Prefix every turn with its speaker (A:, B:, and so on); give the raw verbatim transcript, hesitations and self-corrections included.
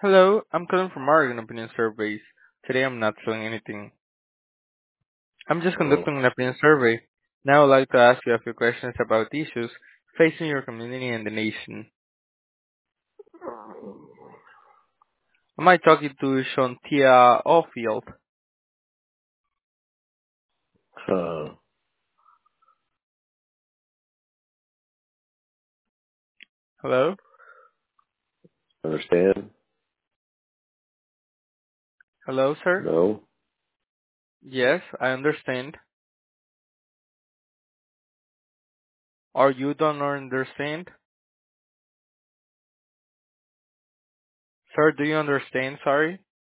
A: Hello, I'm calling from Oregon Opinion Surveys. Today I'm not selling anything. I'm just
B: Oh,
A: conducting an opinion survey. Now I'd like to ask you a few questions about issues facing your community and the nation. Am I talking to Shantia Ofield?
B: uh,
A: Hello?
B: understand?
A: Hello, sir?
B: No?
A: Yes, I understand. Or you don't understand? Sir, do you understand? Sorry?